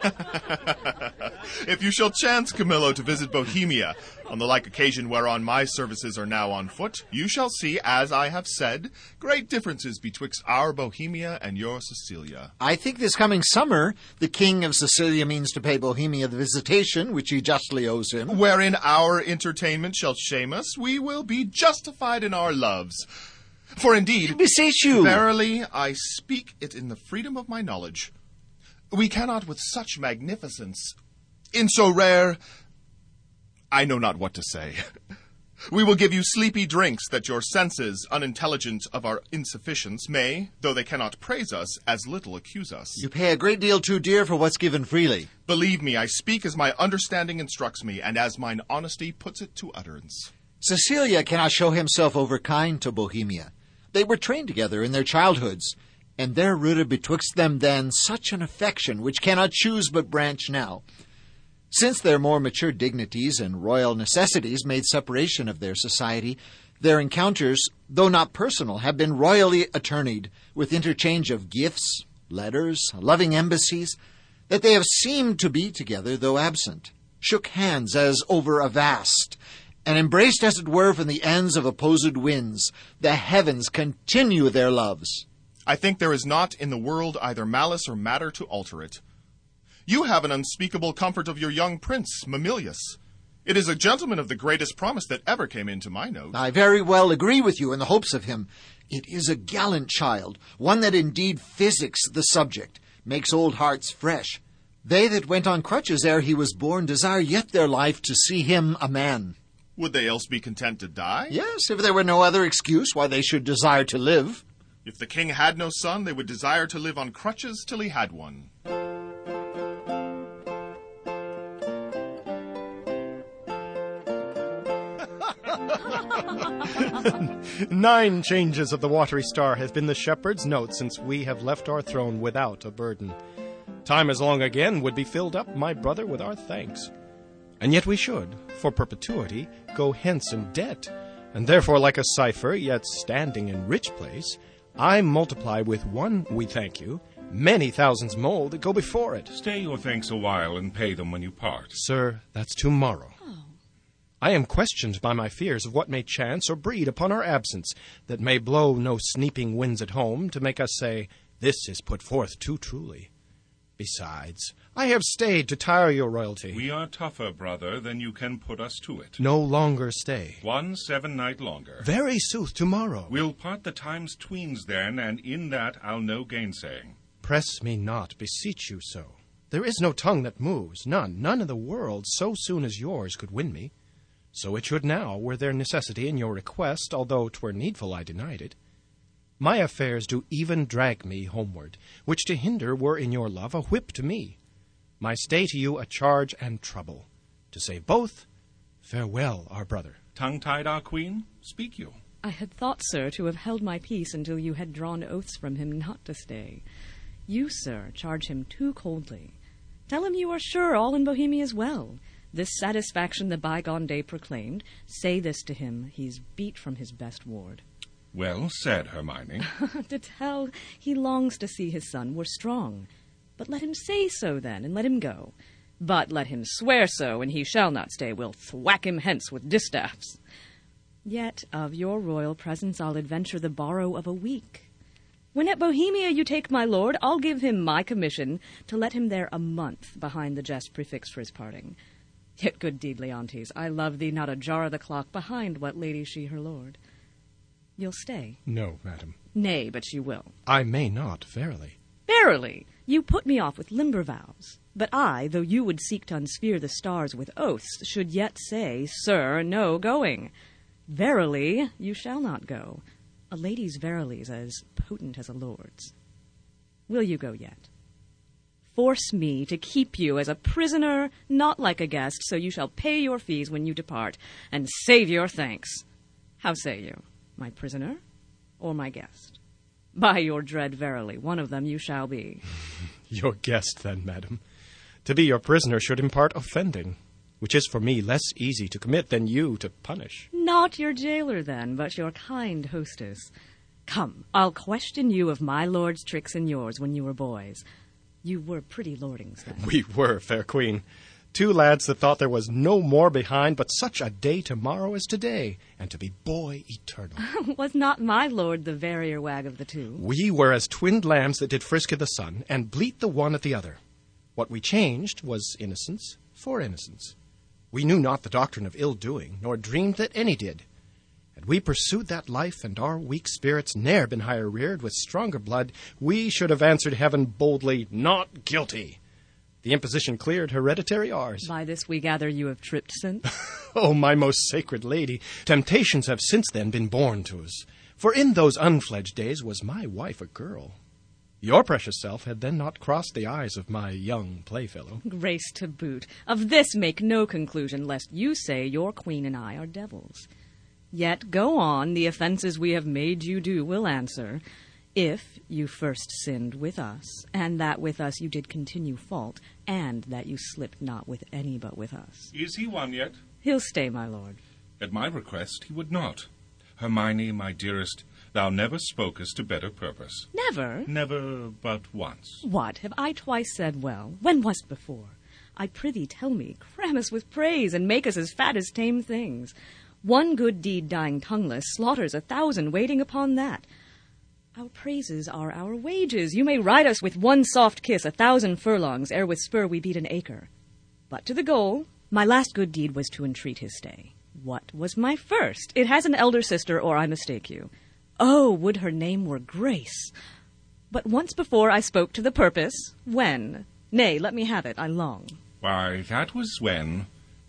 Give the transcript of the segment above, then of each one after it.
If you shall chance, Camillo, to visit Bohemia, on the like occasion whereon my services are now on foot, you shall see, as I have said, great differences betwixt our Bohemia and your Sicilia. I think this coming summer, the king of Sicilia means to pay Bohemia the visitation which he justly owes him. Wherein our entertainment shall shame us, we will be justified in our loves. For indeed, Beseech you. Verily, I speak it in the freedom of my knowledge. We cannot with such magnificence, in so rare, I know not what to say. We will give you sleepy drinks that your senses, unintelligent of our insufficience, may, though they cannot praise us, as little accuse us. You pay a great deal too dear for what's given freely. Believe me, I speak as my understanding instructs me, and as mine honesty puts it to utterance. Cecilia cannot show himself overkind to Bohemia. They were trained together in their childhoods, and there rooted betwixt them then such an affection which cannot choose but branch now. Since their more mature dignities and royal necessities made separation of their society, their encounters, though not personal, have been royally attorneyed, with interchange of gifts, letters, loving embassies, that they have seemed to be together though absent, shook hands as over a vast, and embraced as it were from the ends of opposed winds, the heavens continue their loves. I think there is not in the world either malice or matter to alter it. You have an unspeakable comfort of your young prince, Mamilius. It is a gentleman of the greatest promise that ever came into my note. I very well agree with you in the hopes of him. It is a gallant child, one that indeed physics the subject, makes old hearts fresh. They that went on crutches ere he was born desire yet their life to see him a man. Would they else be content to die? Yes, if there were no other excuse why they should desire to live. If the king had no son, they would desire to live on crutches till he had one. 9 changes of the watery star has been the shepherd's note since we have left our throne without a burden. Time as long again would be filled up, my brother, with our thanks. And yet we should, for perpetuity, go hence in debt, and therefore like a cipher, yet standing in rich place, I multiply with 1 we thank you, many thousands more that go before it. Stay your thanks a while and pay them when you part. Sir, that's tomorrow. I am questioned by my fears of what may chance or breed upon our absence, that may blow no sneaping winds at home to make us say, this is put forth too truly. Besides, I have stayed to tire your royalty. We are tougher, brother, than you can put us to it. No longer stay. 1 7 night longer. Very sooth tomorrow. We'll part the times tweens then, and in that I'll no gainsaying. Press me not, beseech you so. There is no tongue that moves, none in the world, so soon as yours could win me. So it should now, were there necessity in your request, although 'twere needful I denied it. My affairs do even drag me homeward, which to hinder were in your love a whip to me. My stay to you a charge and trouble. To save both, farewell, our brother. Tongue-tied, our queen? Speak you. I had thought, sir, to have held my peace until you had drawn oaths from him not to stay. You, sir, charge him too coldly. Tell him you are sure all in Bohemia is well. This satisfaction the bygone day proclaimed, say this to him, he's beat from his best ward. Well said, Hermione. To tell he longs to see his son were strong. But let him say so then, and let him go. But let him swear so, and he shall not stay. We'll thwack him hence with distaffs. Yet of your royal presence I'll adventure the borrow of a week. When at Bohemia you take my lord, I'll give him my commission to let him there a month behind the jest prefixed for his parting. Yet, good deed, Leontes, I love thee not a jar of the clock behind what lady she her lord. You'll stay? No, madam. Nay, but you will. I may not, verily. Verily, you put me off with limber vows. But I, though you would seek to unsphere the stars with oaths, should yet say, sir, no going. Verily, you shall not go. A lady's verily's as potent as a lord's. Will you go yet? Force me to keep you as a prisoner, not like a guest, so you shall pay your fees when you depart, and save your thanks. How say you, my prisoner or my guest? By your dread verily, one of them you shall be. Your guest, then, madam. To be your prisoner should impart offending, which is for me less easy to commit than you to punish. Not your jailer, then, but your kind hostess. Come, I'll question you of my lord's tricks and yours when you were boys. You were pretty lordings then. We were, fair queen. Two lads that thought there was no more behind but such a day tomorrow as today, and to be boy eternal. Was not my lord the verier wag of the two? We were as twinned lambs that did frisk i' the sun, and bleat the one at the other. What we changed was innocence for innocence. We knew not the doctrine of ill-doing, nor dreamed that any did. Had we pursued that life, and our weak spirits ne'er been higher reared with stronger blood, we should have answered heaven boldly, not guilty. The imposition cleared, hereditary ours. By this we gather you have tripped since. Oh, my most sacred lady, temptations have since then been born to us. For in those unfledged days was my wife a girl. Your precious self had then not crossed the eyes of my young playfellow. Grace to boot. Of this make no conclusion, lest you say your queen and I are devils. Yet go on, the offenses we have made you do will answer. If you first sinned with us, and that with us you did continue fault, and that you slipped not with any but with us. Is he one yet? He'll stay, my lord. At my request he would not. Hermione, my dearest, thou never spokest to better purpose. Never? Never but once. What, have I twice said well? When was't before? I prithee tell me, cram us with praise, and make us as fat as tame things. One good deed dying tongueless slaughters 1,000 waiting upon that. Our praises are our wages. You may ride us with one soft kiss 1,000 furlongs, ere with spur we beat an acre. But to the goal. My last good deed was to entreat his stay. What was my first? It has an elder sister, or I mistake you. Oh, would her name were Grace! But once before I spoke to the purpose. When? Nay, let me have it, I long. Why, that was when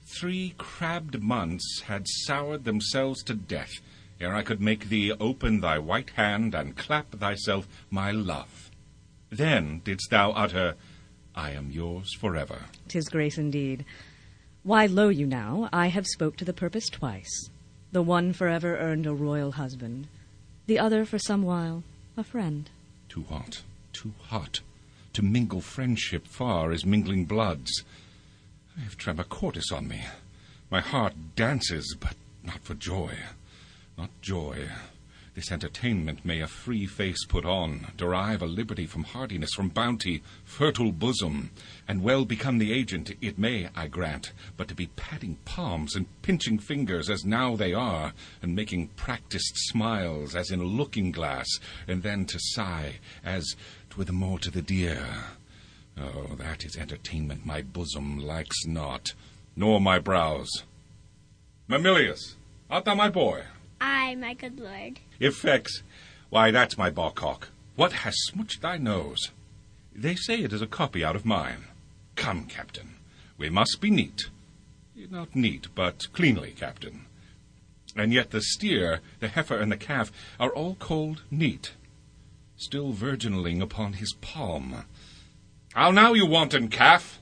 3 crabbed months had soured themselves to death, ere I could make thee open thy white hand and clap thyself my love. Then didst thou utter, I am yours forever. 'Tis grace indeed. Why, lo you now, I have spoke to the purpose twice. The one forever earned a royal husband, the other for some while a friend. Too hot, too hot. To mingle friendship far as mingling bloods. I have tremor cordis on me. My heart dances, but not for joy. Not joy. This entertainment may a free face put on, derive a liberty from hardiness, from bounty, fertile bosom, and well become the agent, it may, I grant, but to be patting palms and pinching fingers as now they are, and making practised smiles as in a looking-glass, and then to sigh as 'twere the more to the dear. Oh, that is entertainment my bosom likes not, nor my brows. Mamilius, art thou my boy? Aye, my good lord. Effects, why, that's my bawcock. What has smooched thy nose? They say it is a copy out of mine. Come, Captain, we must be neat. Not neat, but cleanly, Captain. And yet the steer, the heifer, and the calf are all cold neat, still virginaling upon his palm. How now, you wanton calf?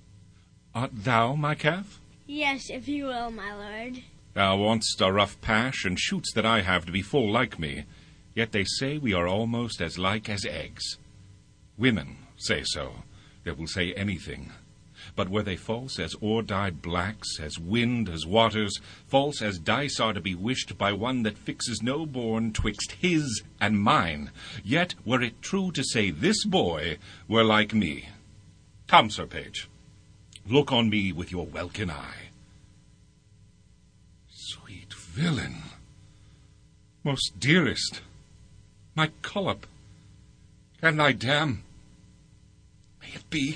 Art thou my calf? Yes, if you will, my lord. Thou want'st a rough pash, and shoots that I have to be full like me. Yet they say we are almost as like as eggs. Women say so. They will say anything. But were they false as ore-dyed blacks, as wind, as waters, false as dice are to be wished by one that fixes no bourne twixt his and mine, yet were it true to say this boy were like me. Come, Sir Page, look on me with your welkin eye. Sweet villain, most dearest, my collop, can thy dam, may it be?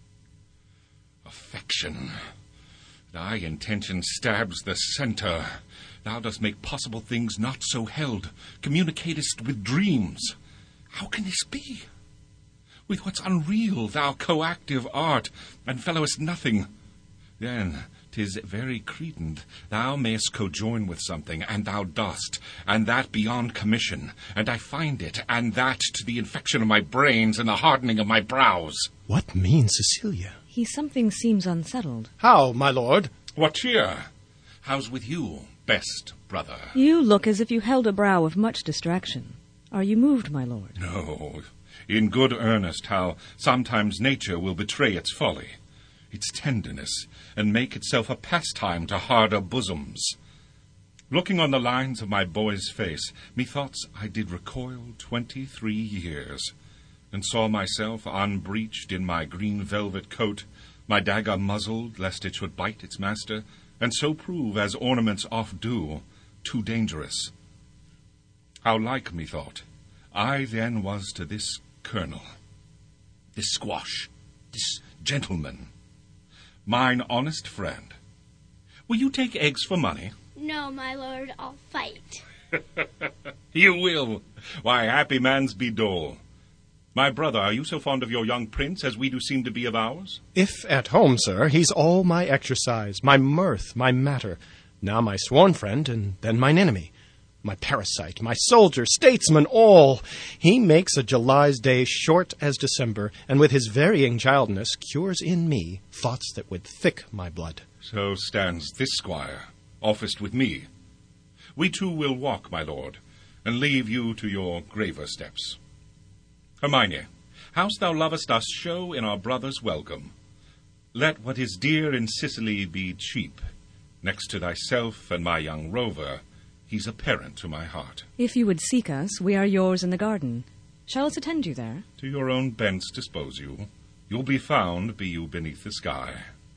Affection, thy intention stabs the centre. Thou dost make possible things not so held, communicatest with dreams. How can this be? With what's unreal thou coactive art, and fellowest nothing. Then 'tis very cretant thou mayst cojoin with something, and thou dost, and that beyond commission, and I find it, and that to the infection of my brains and the hardening of my brows. What means Cecilia? He something seems unsettled. How, my lord? What cheer? How's with you, best brother? You look as if you held a brow of much distraction. Are you moved, my lord? No, in good earnest, how sometimes nature will betray its folly, its tenderness, and make itself a pastime to harder bosoms. Looking on the lines of my boy's face, methoughts I did recoil 23 years. and saw myself unbreeched in my green velvet coat, my dagger muzzled, lest it should bite its master, and so prove, as ornaments oft do, too dangerous. How like, methought, I then was to this colonel, this squash, this gentleman, mine honest friend. Will you take eggs for money? No, my lord, I'll fight. You will. Why, happy mans be dole. My brother, are you so fond of your young prince as we do seem to be of ours? If at home, sir, he's all my exercise, my mirth, my matter, now my sworn friend, and then mine enemy, my parasite, my soldier, statesman, all. He makes a July's day short as December, and with his varying childness cures in me thoughts that would thick my blood. So stands this squire, officed with me. We two will walk, my lord, and leave you to your graver steps. Hermione, howst thou lovest us show in our brother's welcome. Let what is dear in Sicily be cheap. Next to thyself and my young rover, he's a parent to my heart. If you would seek us, we are yours in the garden. Shall us attend you there? To your own bents dispose you. You'll be found, be you beneath the sky.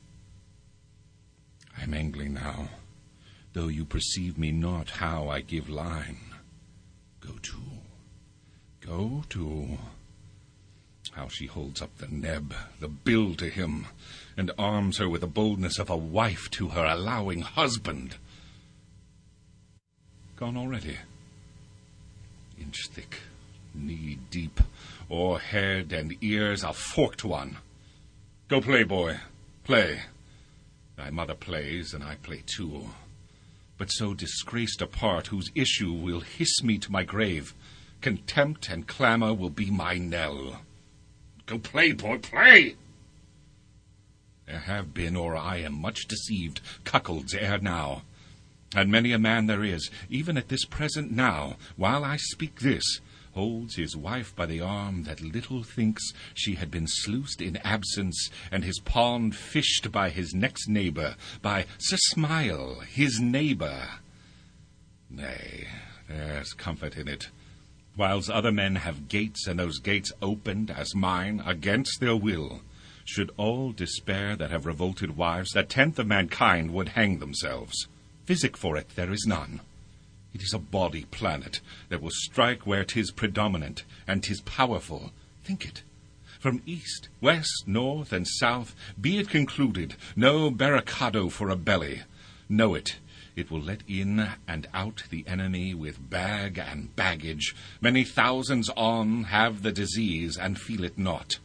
I'm angling now, though you perceive me not how I give line. Go to. How she holds up the neb, the bill to him, and arms her with the boldness of a wife to her allowing husband. Gone already. Inch thick, knee deep, o'er head and ears a forked one. Go play, boy, play. Thy mother plays, and I play too. But so disgraced a part whose issue will hiss me to my grave. Contempt and clamor will be my knell. Go play, boy, play! There have been, or I am much deceived, cuckolds ere now. And many a man there is, even at this present now, while I speak this, holds his wife by the arm that little thinks she had been sluiced in absence, and his pond fished by his next neighbor, by Sir Smile, his neighbor. Nay, there's comfort in it. Whiles other men have gates, and those gates opened, as mine, against their will, should all despair that have revolted wives, that tenth of mankind would hang themselves. Physic for it there is none. It is a body planet that will strike where 'tis predominant, and 'tis powerful. Think it. From east, west, north, and south, be it concluded, no barricado for a belly. Know it. It will let in and out the enemy with bag and baggage. Many thousands on have the disease and feel it not.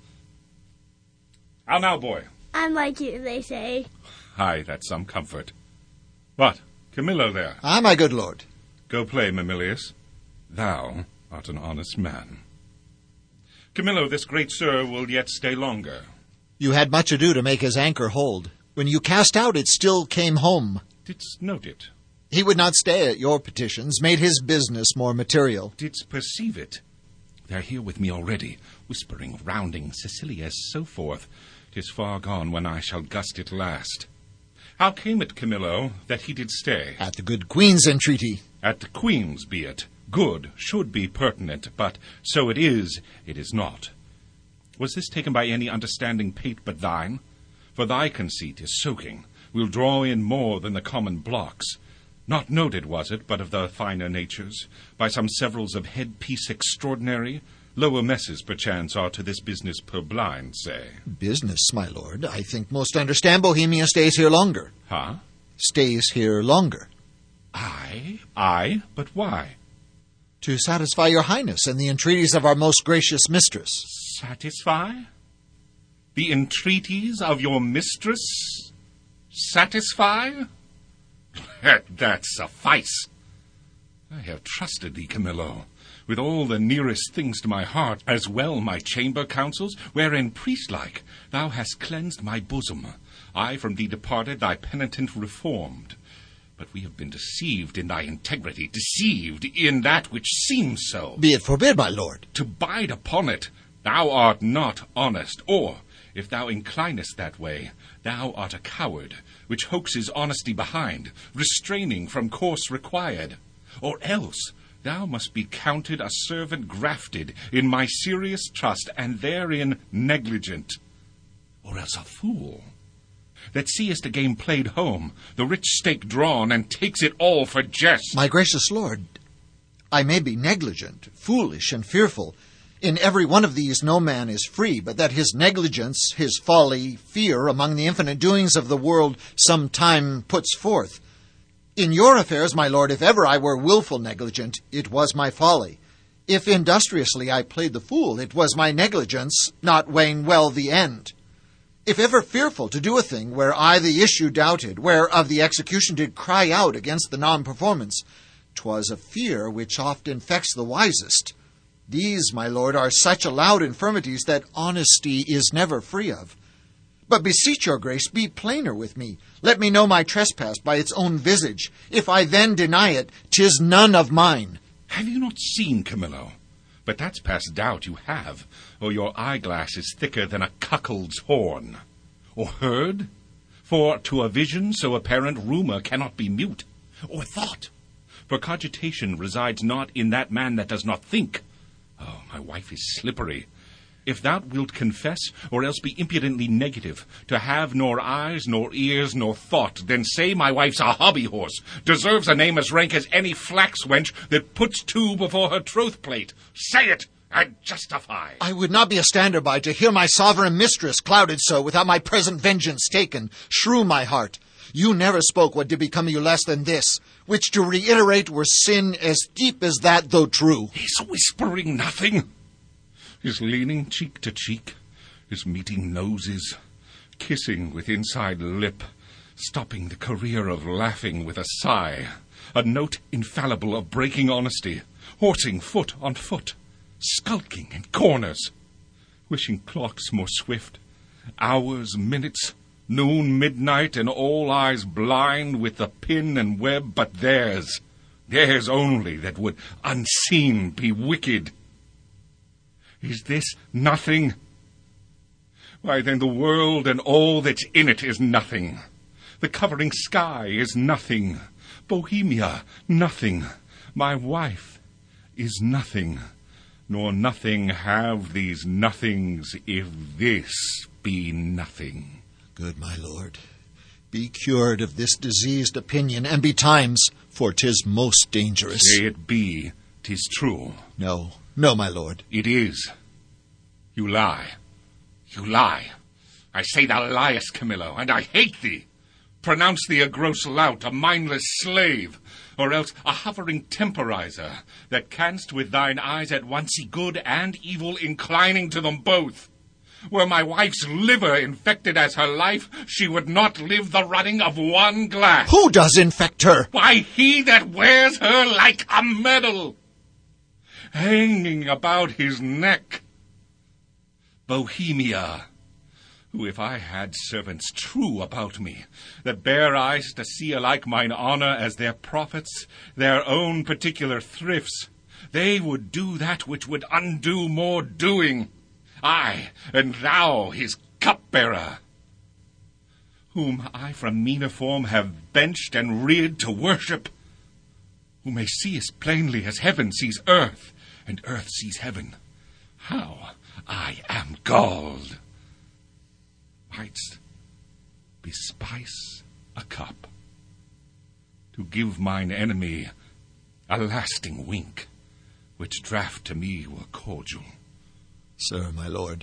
How now, boy? I'm like you, they say. Aye, that's some comfort. What, Camillo there? Aye, my good lord. Go play, Mamilius. Thou art an honest man. Camillo, this great sir will yet stay longer. You had much ado to make his anchor hold. When you cast out, it still came home. Didst note it? He would not stay at your petitions, made his business more material. Didst perceive it? They're here with me already, whispering, rounding, Sicilia, so forth. 'Tis far gone when I shall gust it last. How came it, Camillo, that he did stay? At the good queen's entreaty. At the queen's be it. Good should be pertinent, but so it is not. Was this taken by any understanding pate but thine? For thy conceit is soaking, will draw in more than the common blocks. Not noted was it, but of the finer natures, by some severals of headpiece extraordinary. Lower messes, perchance, are to this business purblind, say. Business, my lord. I think most understand Bohemia stays here longer. Huh? Stays here longer. Aye, but why? To satisfy your highness and the entreaties of our most gracious mistress. Satisfy? The entreaties of your mistress? Satisfy? Let that suffice. I have trusted thee, Camillo, with all the nearest things to my heart, as well my chamber councils, wherein priest-like thou hast cleansed my bosom. I from thee departed, thy penitent reformed. But we have been deceived in thy integrity, deceived in that which seems so. Be it forbid, my lord. To bide upon it, thou art not honest, or, if thou inclinest that way, thou art a coward, which hoaxes honesty behind, restraining from course required. Or else, thou must be counted a servant grafted in my serious trust, and therein negligent, or else a fool, that seest a game played home, the rich stake drawn, and takes it all for jest. My gracious lord, I may be negligent, foolish, and fearful. In every one of these no man is free, but that his negligence, his folly, fear among the infinite doings of the world some time puts forth. In your affairs, my lord, if ever I were wilful negligent, it was my folly. If industriously I played the fool, it was my negligence, not weighing well the end. If ever fearful to do a thing where I the issue doubted, where of the execution did cry out against the non-performance, 'twas a fear which oft infects the wisest. These, my lord, are such allowed infirmities that honesty is never free of. But beseech your grace, be plainer with me. Let me know my trespass by its own visage. If I then deny it, 'tis none of mine. Have you not seen, Camillo? But that's past doubt you have, or your eyeglass is thicker than a cuckold's horn. Or heard? For to a vision so apparent rumour cannot be mute. Or thought? For cogitation resides not in that man that does not think. Oh, my wife is slippery. If thou wilt confess, or else be impudently negative, to have nor eyes, nor ears, nor thought, then say my wife's a hobby horse, deserves a name as rank as any flax wench that puts two before her troth plate. Say it, and justify. I would not be a stander by to hear my sovereign mistress clouded so, without my present vengeance taken. Shrew my heart. You never spoke what did become you less than this, which to reiterate were sin as deep as that, though true. He's whispering nothing. Is leaning cheek to cheek, is meeting noses, kissing with inside lip, stopping the career of laughing with a sigh, a note infallible of breaking honesty, horsing foot on foot, skulking in corners, wishing clocks more swift, hours, minutes, noon, midnight, and all eyes blind with the pin and web, but theirs only that would unseen be wicked. Is this nothing? Why, then the world and all that's in it is nothing. The covering sky is nothing. Bohemia, nothing. My wife is nothing. Nor nothing have these nothings if this be nothing. Good my lord, be cured of this diseased opinion, and betimes, for 'tis most dangerous. Say it be, 'tis true. No, no, my lord. It is. You lie. You lie. I say thou liest, Camillo, and I hate thee. Pronounce thee a gross lout, a mindless slave, or else a hovering temporizer, that canst with thine eyes at once see good and evil inclining to them both. Were my wife's liver infected as her life, she would not live the running of one glass. Who does infect her? Why, he that wears her like a medal, hanging about his neck. Bohemia, who if I had servants true about me, that bear eyes to see alike mine honour as their profits, their own particular thrifts, they would do that which would undo more doing. I, and thou, his cupbearer, whom I from meaner form have benched and reared to worship, who may see as plainly as heaven sees earth, and earth sees heaven. How I am galled! Mightst bespice a cup, to give mine enemy a lasting wink, which draught to me were cordial. Sir, my lord,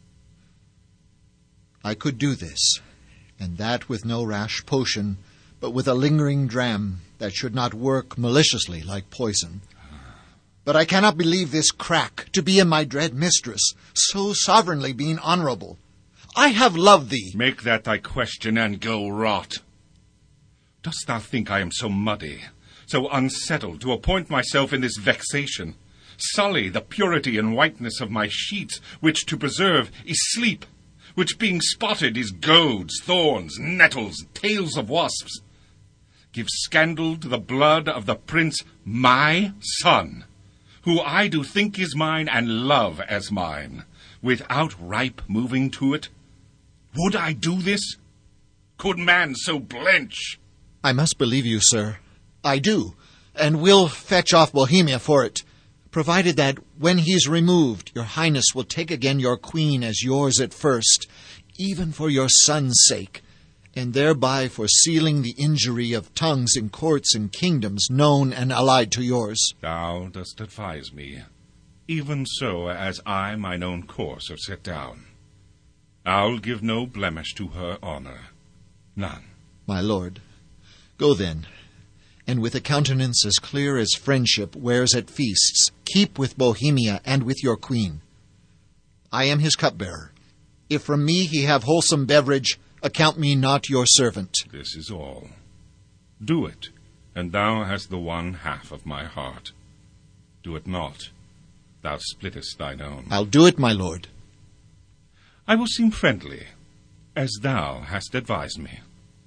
I could do this, and that with no rash potion, but with a lingering dram that should not work maliciously like poison. But I cannot believe this crack to be in my dread mistress, so sovereignly being honourable. I have loved thee. Make that thy question, and go rot. Dost thou think I am so muddy, so unsettled, to appoint myself in this vexation, sully the purity and whiteness of my sheets, which to preserve is sleep, which being spotted is goads, thorns, nettles, tails of wasps, give scandal to the blood of the prince my son, who I do think is mine and love as mine, without ripe moving to it? Would I do this? Could man so blench? I must believe you, sir. I do. and we'll fetch off Bohemia for it, provided that when he's removed, your highness will take again your queen as yours at first, even for your son's sake, and thereby for sealing the injury of tongues in courts and kingdoms known and allied to yours. Thou dost advise me, even so as I mine own course have set down. I'll give no blemish to her honour, none. My lord, go then, and with a countenance as clear as friendship wears at feasts, keep with Bohemia and with your queen. I am his cupbearer. If from me he have wholesome beverage, account me not your servant. This is all. Do it, and thou hast the one half of my heart. Do it not, thou splittest thine own. I'll do it, my lord. I will seem friendly, as thou hast advised me.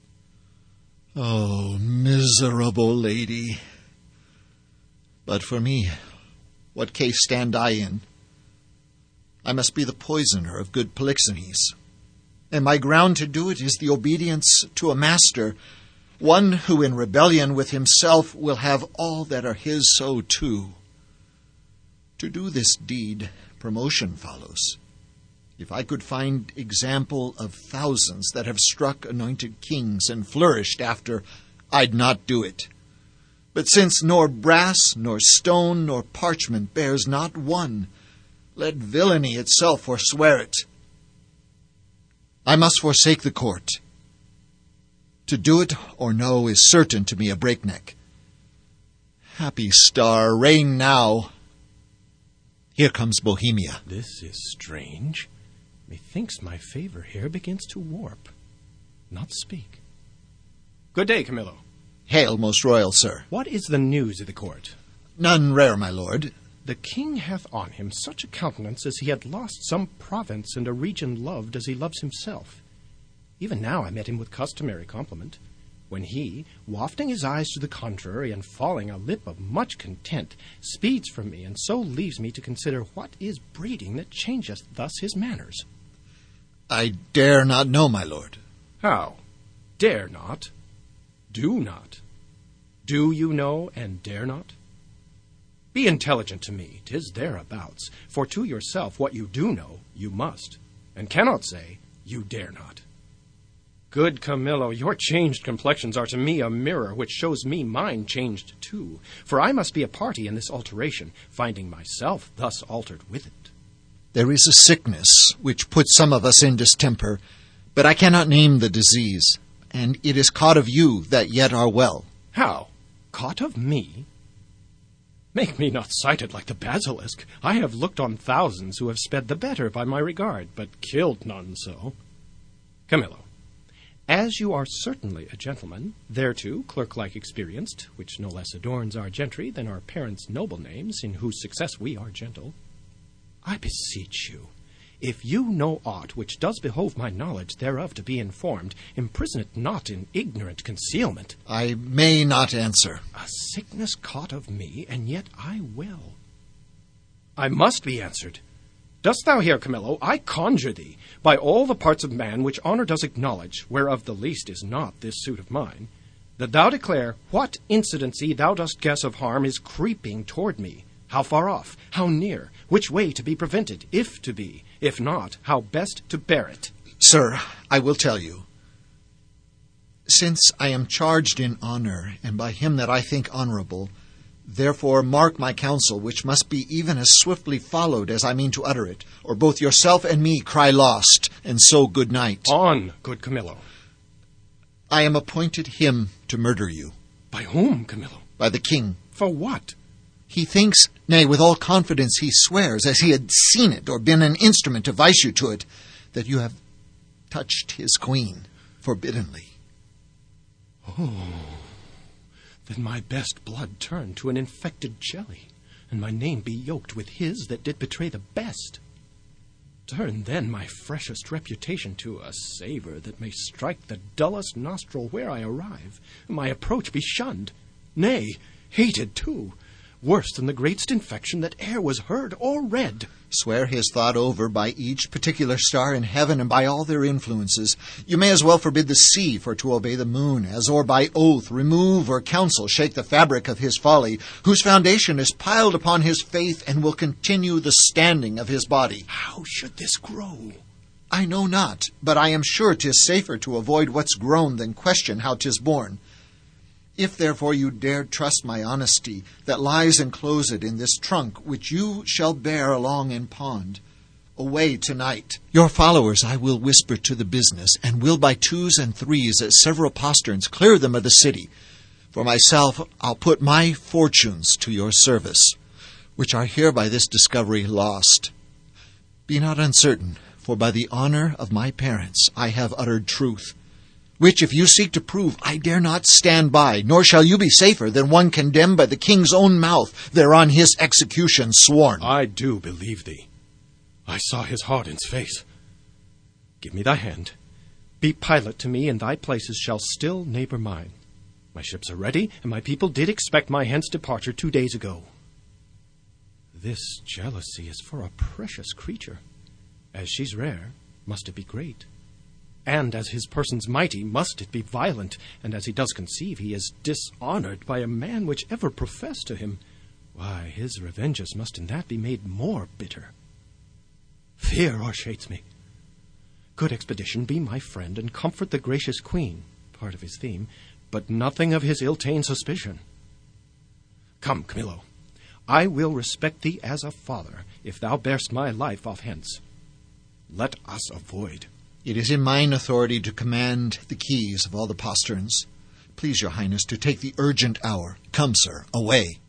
Oh, miserable lady. But for me, what case stand I in? I must be the poisoner of good Polixenes, and my ground to do it is the obedience to a master, one who in rebellion with himself will have all that are his so too. To do this deed, promotion follows. If I could find example of thousands that have struck anointed kings and flourished after, I'd not do it. But since nor brass, nor stone, nor parchment bears not one, let villainy itself forswear it. I must forsake the court. To do it or no is certain to me a breakneck. Happy star, reign now. Here comes Bohemia. This is strange. Methinks my favor here begins to warp, not speak. Good day, Camillo. Hail, most royal sir. What is the news of the court? None rare, my lord. The king hath on him such a countenance as he had lost some province and a region loved as he loves himself. Even now I met him with customary compliment, when he, wafting his eyes to the contrary and falling a lip of much content, speeds from me, and so leaves me to consider what is breeding that changeth thus his manners. I dare not know, my lord. How? Dare not? Do not? Do you know and dare not? Be intelligent to me, 'tis thereabouts, for to yourself what you do know, you must, and cannot say, you dare not. Good Camillo, your changed complexions are to me a mirror which shows me mine changed too, for I must be a party in this alteration, finding myself thus altered with it. There is a sickness which puts some of us in distemper, but I cannot name the disease, and it is caught of you that yet are well. How? Caught of me? Make me not sighted like the basilisk. I have looked on thousands who have sped the better by my regard, but killed none so. Camillo, as you are certainly a gentleman, thereto clerk-like experienced, which no less adorns our gentry than our parents' noble names, in whose success we are gentle, I beseech you, if you know aught which does behove my knowledge thereof to be informed, imprison it not in ignorant concealment. I may not answer. A sickness caught of me, and yet I will. I must be answered. Dost thou hear, Camillo? I conjure thee, by all the parts of man which honour does acknowledge, whereof the least is not this suit of mine, that thou declare what incidency thou dost guess of harm is creeping toward me, how far off, how near, which way to be prevented, if to be, if not, how best to bear it. Sir, I will tell you. Since I am charged in honour, and by him that I think honourable, therefore mark my counsel, which must be even as swiftly followed as I mean to utter it, or both yourself and me cry lost, and so good night. On, good Camillo. I am appointed him to murder you. By whom, Camillo? By the king. For what? He thinks, nay, with all confidence he swears, as he had seen it or been an instrument to vice you to it, that you have touched his queen forbiddenly. Oh, then my best blood turn to an infected jelly, and my name be yoked with his that did betray the best. Turn then my freshest reputation to a savour that may strike the dullest nostril where I arrive, and my approach be shunned, nay, hated too, worse than the greatest infection that e'er was heard or read. Swear his thought over by each particular star in heaven and by all their influences. You may as well forbid the sea for to obey the moon, as or by oath remove or counsel shake the fabric of his folly, whose foundation is piled upon his faith and will continue the standing of his body. How should this grow? I know not, but I am sure 'tis safer to avoid what's grown than question how 'tis born. If therefore you dare trust my honesty that lies enclosed in this trunk, which you shall bear along in pond, away tonight. Your followers I will whisper to the business, and will by twos and threes at several posterns clear them of the city. For myself I'll put my fortunes to your service, which are here by this discovery lost. Be not uncertain, for by the honor of my parents I have uttered truth, which if you seek to prove, I dare not stand by, nor shall you be safer than one condemned by the king's own mouth, thereon his execution sworn. I do believe thee. I saw his hardens face. Give me thy hand. Be pilot to me, and thy places shall still neighbor mine. My ships are ready, and my people did expect my hence departure 2 days ago. This jealousy is for a precious creature. As she's rare, must it be great. And as his person's mighty, must it be violent, and as he does conceive he is dishonored by a man which ever professed to him, why, his revenges must in that be made more bitter. Fear o'ershades me. Good expedition, be my friend, and comfort the gracious queen, part of his theme, but nothing of his ill-ta'en suspicion. Come, Camillo, I will respect thee as a father, if thou bear'st my life off hence. Let us avoid. It is in mine authority to command the keys of all the posterns. Please, your highness, to take the urgent hour. Come, sir, away.